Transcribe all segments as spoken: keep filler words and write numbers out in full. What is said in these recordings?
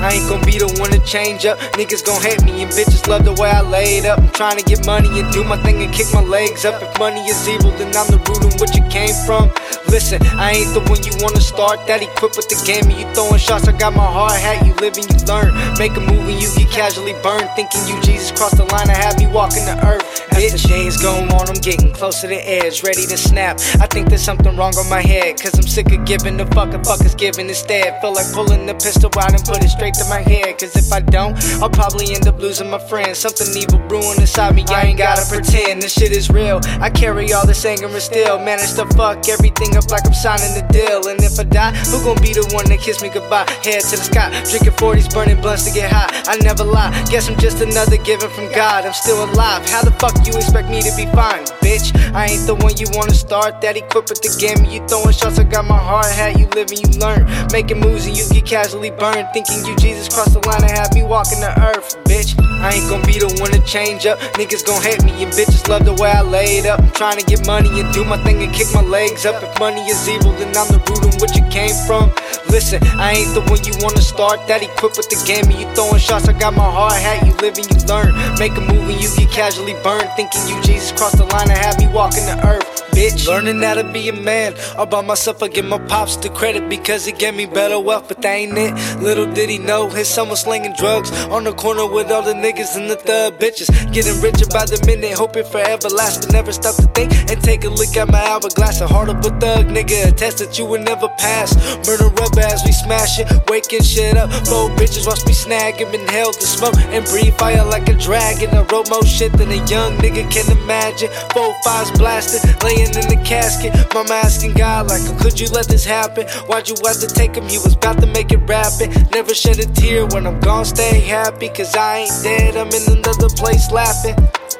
I ain't gon' be the one to change up. Niggas gon' hate me and bitches love the way I laid up. I'm trying to get money and do my thing and kick my legs up. If money is evil, then I'm the root in which it came from. Listen, I ain't the one you wanna start that equipped with the game and you throwing shots. I got my hard hat, you live and you learn. Make a move and you get casually burned. Thinking you Jesus crossed the line and had me walking the earth. As the days go on, I'm getting close to the edge, ready to snap. I think there's something wrong on my head, cause I'm sick of giving the fuck a fuck is giving instead. Feel like pulling the pistol out and put it straight to my head, cause if I don't, I'll probably end up losing my friends. Something evil brewing inside me, I ain't gotta pretend this shit is real. I carry all this anger and still manage to fuck everything up like I'm signing the deal. And if I die, who gon' be the one to kiss me goodbye? Head to the sky, drinking forties, burning blunts to get high. I never lie, guess I'm just another given from God. I'm still alive, how the fuck you expect me to be fine, bitch? I ain't the one you wanna start that equipped with the game and you throwing shots. I got my hard hat, you live and you learn. Making moves and you get casually burned. Thinking you Jesus crossed the line and had me walking the earth, bitch. I ain't gon' be the one to change up. Niggas gon' hate me and bitches love the way I laid up. I'm trying to get money and do my thing and kick my legs up. If money is evil, then I'm the root in which it came from. Listen, I ain't the one you wanna start that equipped with the game and you throwing shots. I got my hard hat, you live and you learn. Make a move and you get casually burned. Thinking you Jesus crossed the line and had me walking the earth, bitch. Learning how to be a man all by myself. I give my pops the credit because he gave me better wealth, but that ain't it. Little did he know his son was slinging drugs on the corner with all the niggas and the thug bitches. Getting richer by the minute, hoping forever last, but never stop to think and take a look at my hourglass. A heart of a thug nigga, a test that you would never pass. Murder rubber as we smash it, waking shit up. Four bitches watch me snag him, inhale the smoke and breathe fire like a dragon. I wrote more shit than a young nigga can imagine. Four fives blasted, laying in the casket. Mama asking God like, could you let this happen? Why'd you have to take him? He was about to make it rapid. Never shed a tear when I'm gone, stay happy. Cause I ain't dead, I'm in another place laughing.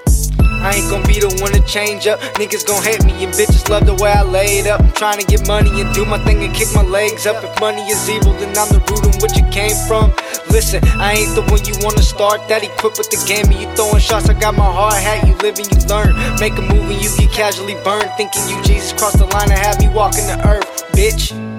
I ain't gon' be the one to change up. Niggas gon' hate me and bitches love the way I laid up. I'm trying to get money and do my thing and kick my legs up. If money is evil, then I'm the root in which it came from. Listen, I ain't the one you wanna start that equipped with the game and you throwing shots. I got my hard hat, you live and you learn. Make a move and you get casually burned. Thinking you Jesus crossed the line and had me walking the earth, bitch.